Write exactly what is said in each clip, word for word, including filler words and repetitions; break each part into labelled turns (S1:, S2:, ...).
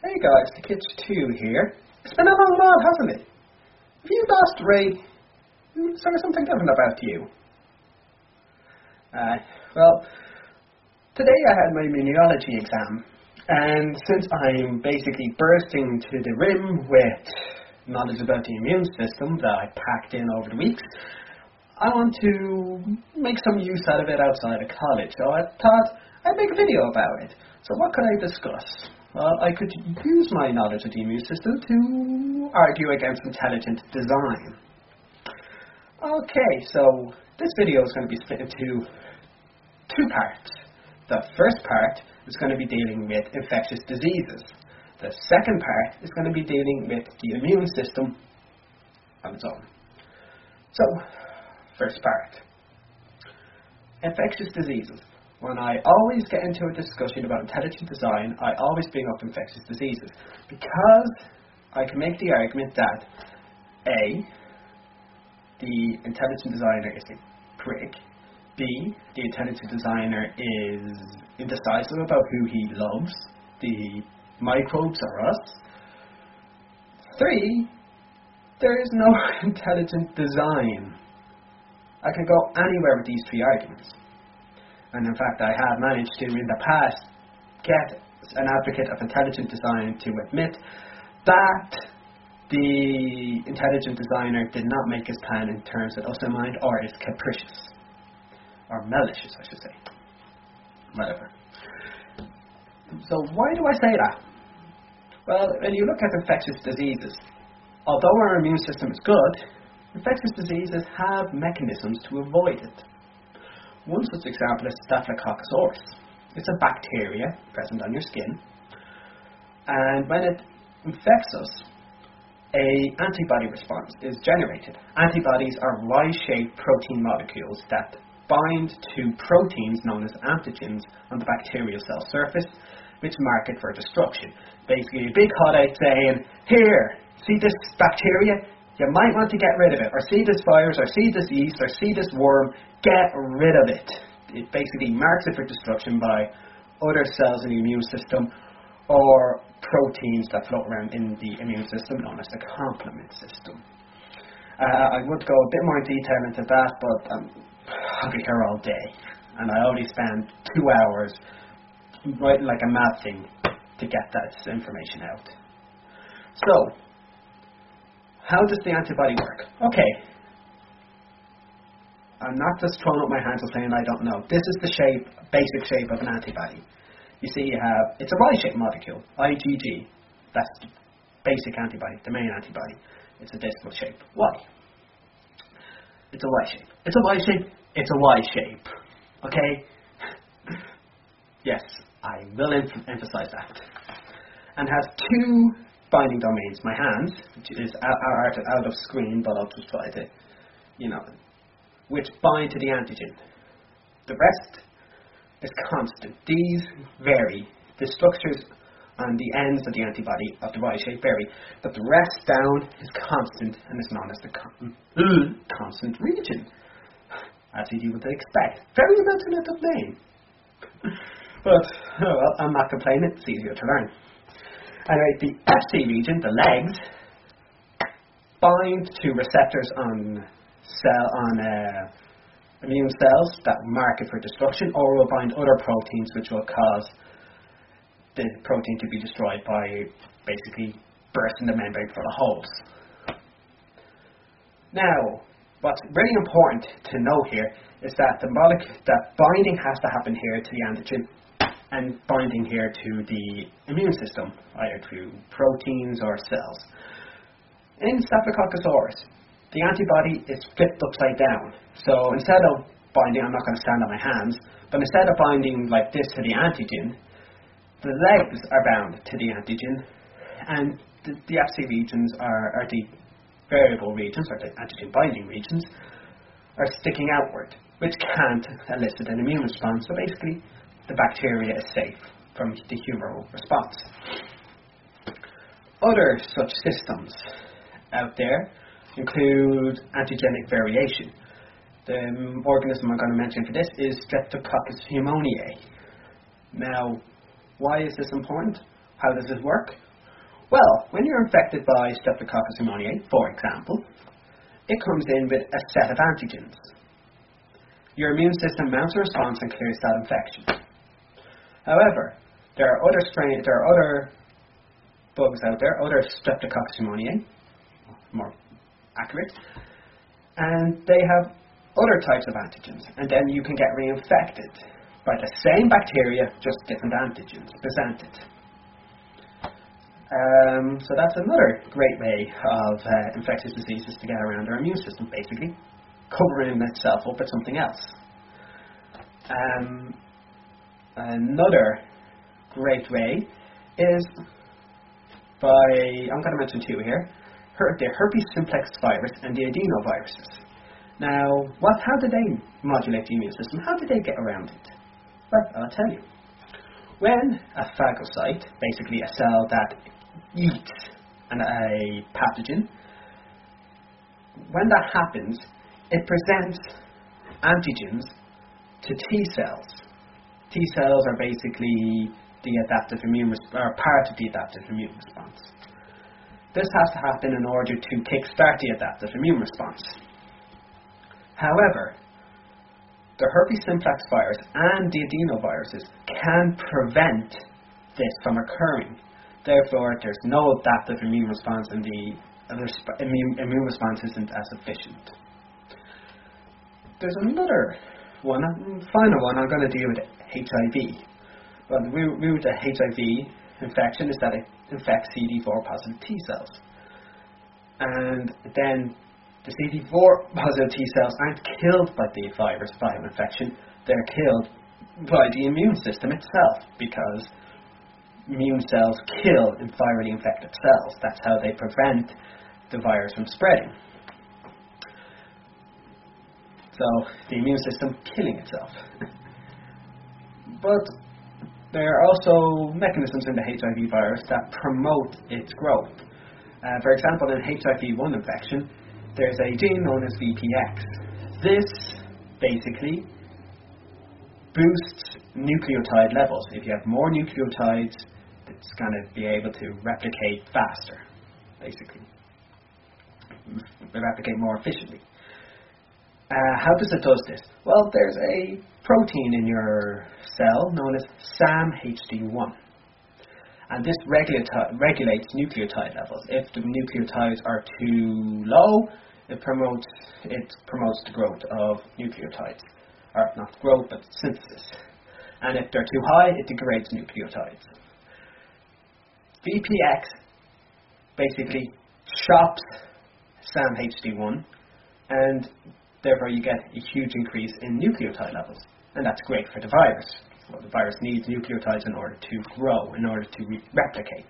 S1: Hey guys, the Kitch two here. It's been a long while, hasn't it? Have you lost Ray? Is there something different about you? Uh, well, today I had my immunology exam, and since I'm basically bursting to the rim with knowledge about the immune system that I packed in over the weeks, I want to make some use out of it outside of college. So I thought I'd make a video about it. So what could I discuss? Well, I could use my knowledge of the immune system to argue against intelligent design. Okay, so this video is going to be split into two parts. The first part is going to be dealing with infectious diseases. The second part is going to be dealing with the immune system on its own. So, first part. Infectious diseases. When I always get into a discussion about intelligent design, I always bring up infectious diseases because I can make the argument that A, the intelligent designer is a prick, B, the intelligent designer is indecisive about who he loves, the microbes or us. Three, there is no intelligent design. I can go anywhere with these three arguments. And in fact, I have managed to, in the past, get an advocate of intelligent design to admit that the intelligent designer did not make his plan in terms of us in mind, or is capricious. Or malicious, I should say. Whatever. So why do I say that? Well, when you look at infectious diseases, although our immune system is good, infectious diseases have mechanisms to avoid it. One such example is Staphylococcus aureus. It's a bacteria present on your skin, and when it infects us, an antibody response is generated. Antibodies are Y-shaped protein molecules that bind to proteins known as antigens on the bacterial cell surface, which mark it for destruction. Basically, a big hot out saying, here, see this bacteria? You might want to get rid of it, or see this virus, or see this yeast, or see this worm, get rid of it. It basically marks it for destruction by other cells in the immune system, or proteins that float around in the immune system, known as the complement system. Uh, I would go a bit more in detail into that, but um, I'll be here all day, and I only spend two hours writing like a mad thing to get that information out. So, how does the antibody work? Okay, I'm not just throwing up my hands and saying I don't know. This is the shape, basic shape of an antibody. You see, you have, it's a Y-shaped molecule, IgG. That's the basic antibody, the main antibody. It's a distal shape, Y. It's a Y shape. It's a Y shape. It's a Y shape. Okay? Yes, I will em- emphasize that. And has two binding domains. My hands, which is out, out, out of screen, but I'll just try to, you know, which bind to the antigen. The rest is constant. These vary. The structures on the ends of the antibody of the Y shape vary, but the rest down is constant and is known as the con- uh, constant region, as you would expect. Very imaginative name. But, oh well, I'm not complaining. It's easier to learn. Anyway, the F C region, the legs, bind to receptors on cell on uh, immune cells that mark it for destruction, or will bind other proteins which will cause the protein to be destroyed by basically bursting the membrane full of holes. Now, what's really important to know here is that the molecule, that binding has to happen here to the antigen, and binding here to the immune system, either through proteins or cells. In Staphylococcus aureus, the antibody is flipped upside down. So instead of binding, I'm not going to stand on my hands, but instead of binding like this to the antigen, the legs are bound to the antigen, and the, the F C regions are, are the variable regions, or the antigen binding regions, are sticking outward, which can't elicit an immune response. So basically, the bacteria is safe from the humoral response. Other such systems out there include antigenic variation. The um, organism I'm going to mention for this is Streptococcus pneumoniae. Now, why is this important? How does it work? Well, when you're infected by Streptococcus pneumoniae, for example, it comes in with a set of antigens. Your immune system mounts a response and clears that infection. However, there are other strain, there are other bugs out there, other Streptococcus pneumoniae, more accurate, and they have other types of antigens, and then you can get reinfected by the same bacteria, just different antigens presented. Um, so that's another great way of uh, infectious diseases to get around our immune system, basically covering itself up with something else. Um, another great way is by, I'm going to mention two here, her, the herpes simplex virus and the adenoviruses. Now, what, how do they modulate the immune system? How do they get around it? Well, I'll tell you. When a phagocyte, basically a cell that eats an, a pathogen, when that happens, it presents antigens to T cells. T cells are basically the adaptive immune resp- or part of the adaptive immune response. This has to happen in order to kickstart the adaptive immune response. However, the herpes simplex virus and the adenoviruses can prevent this from occurring. Therefore, there's no adaptive immune response, and the resp- immune, immune response isn't as efficient. There's another one, a final one, I'm going to deal with H I V. Well, the root of H I V infection is that it infects C D four positive T cells. And then the C D four positive T cells aren't killed by the virus viral infection, they're killed by the immune system itself, because immune cells kill virally infected cells. That's how they prevent the virus from spreading. So, the immune system killing itself. But there are also mechanisms in the H I V virus that promote its growth. Uh, for example, in H I V one infection, there's a gene known as V P X. This basically boosts nucleotide levels. If you have more nucleotides, it's going to be able to replicate faster, basically. Replicate more efficiently. Uh, how does it do this? Well, there's a protein in your cell known as S A M H D one. And this regulati- regulates nucleotide levels. If the nucleotides are too low, it promotes it promotes the growth of nucleotides. Or not growth, but synthesis. And if they're too high, it degrades nucleotides. V P X basically chops S A M H D one, and therefore you get a huge increase in nucleotide levels. And that's great for the virus. Well, the virus needs nucleotides in order to grow, in order to re- replicate.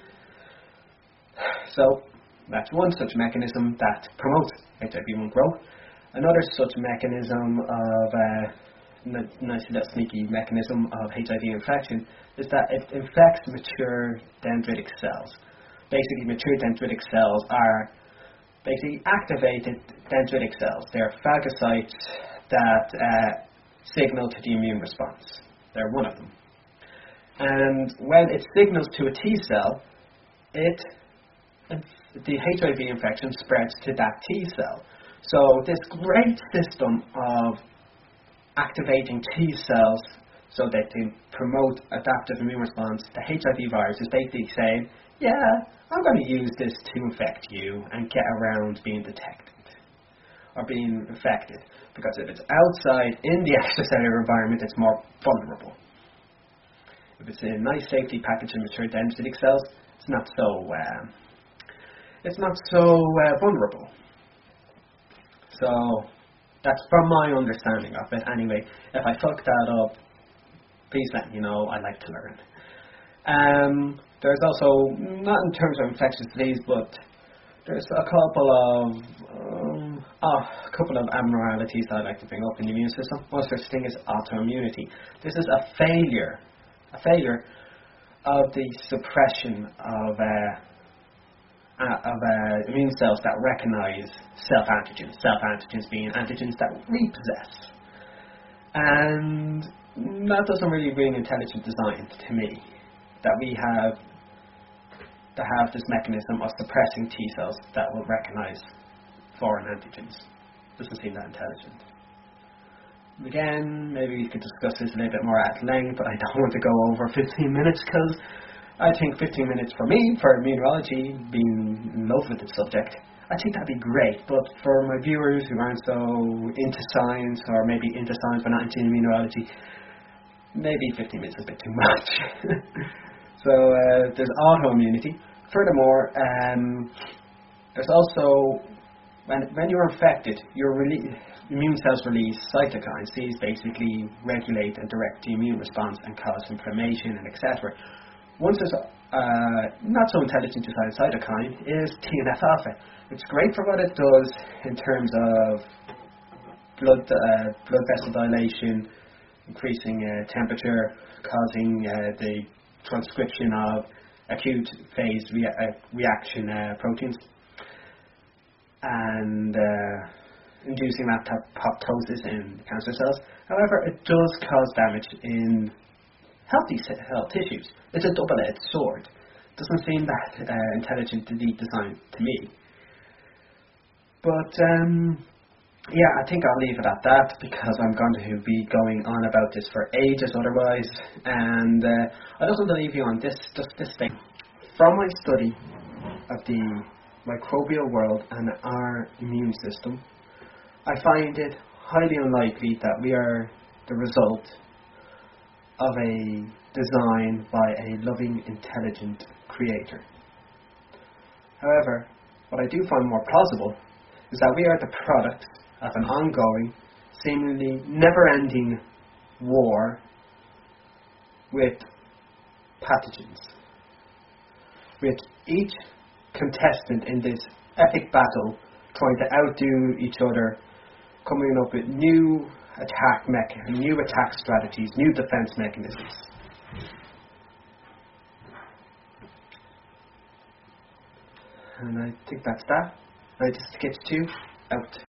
S1: So, that's one such mechanism that promotes H I V one growth. Another such mechanism of, uh, n- nice little sneaky mechanism of H I V infection is that it infects mature dendritic cells. Basically, mature dendritic cells are basically activated dendritic cells. They're phagocytes that uh, signal to the immune response. They're one of them. And when it signals to a T cell, it the H I V infection spreads to that T cell. So this great system of activating T cells so that they promote adaptive immune response, the H I V virus is basically saying, yeah, I'm going to use this to infect you and get around being detected or being infected. Because if it's outside in the extracellular environment, it's more vulnerable. If it's a nice safety package in mature dendritic cells, it's not so uh, it's not so uh, vulnerable. So that's from my understanding of it. Anyway, if I fuck that up, please let me know. I'd like to learn. Um, there's also, not in terms of infectious disease, but there's a couple of um, oh, a couple of abnormalities that I'd like to bring up in the immune system. One such thing is autoimmunity. This is a failure, a failure of the suppression of uh, uh, of uh, immune cells that recognize self-antigens. Self-antigens being antigens that we possess, and that doesn't really bring intelligent design to me. That we have that have this mechanism of suppressing T cells that will recognize foreign antigens. Doesn't seem that intelligent. Again, maybe we could discuss this a little bit more at length, but I don't want to go over fifteen minutes because I think fifteen minutes for me, for immunology, being in love with the subject, I think that'd be great. But for my viewers who aren't so into science, or maybe into science but not into immunology, maybe fifteen minutes is a bit too much. So uh, there's autoimmunity. Furthermore, um, there's also, when, when you're infected, your rele- immune cells release cytokines. These basically regulate and direct the immune response and cause inflammation and et cetera. One there's uh, not so intelligent design cytokine is T N F alpha. It's great for what it does in terms of blood uh, blood vessel dilation, increasing uh, temperature, causing uh, the transcription of acute phase rea- uh, reaction uh, proteins, and uh, inducing apoptosis in cancer cells. However, it does cause damage in healthy cell tissues. It's a double-edged sword. Doesn't seem that uh, intelligent to be designed to me. But um, yeah, I think I'll leave it at that because I'm going to be going on about this for ages otherwise. And uh, I just want to leave you on this, just this thing. From my study of the microbial world and our immune system, I find it highly unlikely that we are the result of a design by a loving, intelligent creator. However, what I do find more plausible is that we are the product of an ongoing, seemingly never-ending war with pathogens, with each contestant in this epic battle trying to outdo each other, coming up with new attack mecha- new attack strategies, new defense mechanisms. And I think that's that. I just sketch two out.